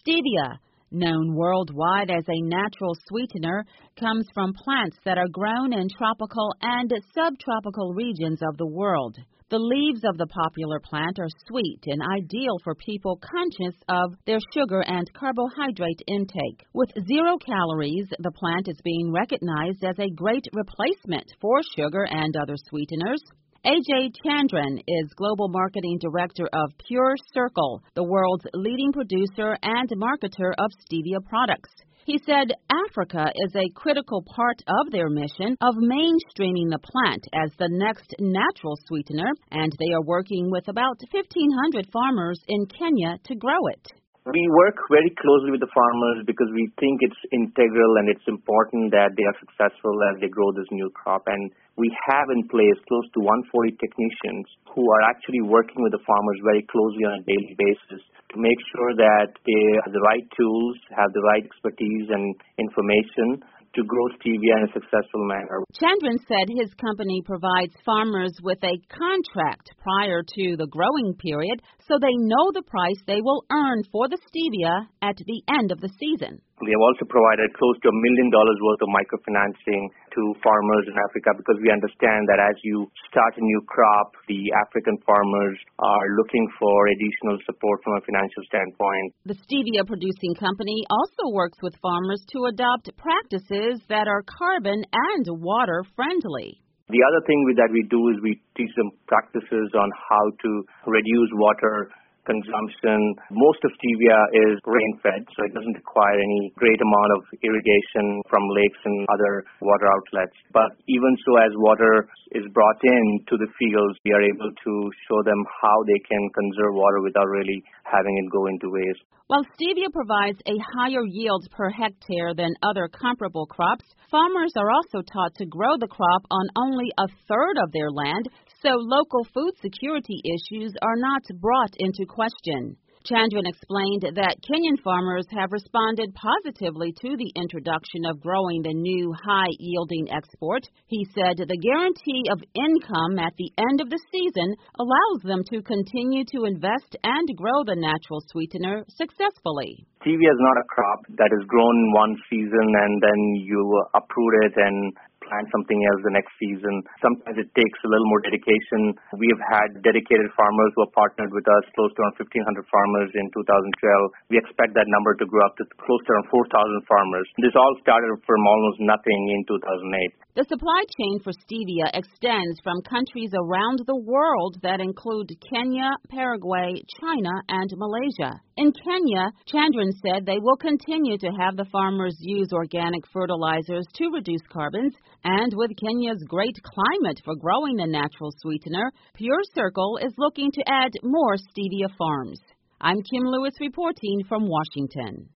Stevia, known worldwide as a natural sweetener, comes from plants that are grown in tropical and subtropical regions of the world. The leaves of the popular plant are sweet and ideal for people conscious of their sugar and carbohydrate intake. With 0 calories, the plant is being recognized as a great replacement for sugar and other sweeteners. Ajay Chandran is Global Marketing Director of Pure Circle, the world's leading producer and marketer of stevia products. He said Africa is a critical part of their mission of mainstreaming the plant as the next natural sweetener, and they are working with about 1,500 farmers in Kenya to grow it. We work very closely with the farmers because we think it's integral and it's important that they are successful as they grow this new crop. And we have in place close to 140 technicians who are actually working with the farmers very closely on a daily basis to make sure that they have the right tools, have the right expertise and information to grow stevia in a successful manner. Chandran said his company provides farmers with a contract prior to the growing period so they know the price they will earn for the stevia at the end of the season. We have also provided close to $1 million worth of microfinancing to farmers in Africa because we understand that as you start a new crop, the African farmers are looking for additional support from a financial standpoint. The stevia producing company also works with farmers to adopt practices that are carbon and water friendly. The other thing that we do is we teach them practices on how to reduce water consumption. Most of stevia is rain-fed, so it doesn't require any great amount of irrigation from lakes and other water outlets. But even so, as water is brought in to the fields, we are able to show them how they can conserve water without really having it go into waste. While stevia provides a higher yield per hectare than other comparable crops, farmers are also taught to grow the crop on only a third of their land, so local food security issues are not brought into question. Chandran explained that Kenyan farmers have responded positively to the introduction of growing the new high-yielding export. He said the guarantee of income at the end of the season allows them to continue to invest and grow the natural sweetener successfully. Stevia is not a crop that is grown in one season and then you uproot it and plant something else the next season. Sometimes it takes a little more dedication. We have had dedicated farmers who have partnered with us, close to around 1,500 farmers in 2012. We expect that number to grow up to close to around 4,000 farmers. This all started from almost nothing in 2008. The supply chain for stevia extends from countries around the world that include Kenya, Paraguay, China, and Malaysia. In Kenya, Chandran said they will continue to have the farmers use organic fertilizers to reduce carbons, and with Kenya's great climate for growing the natural sweetener, Pure Circle is looking to add more stevia farms. I'm Kim Lewis reporting from Washington.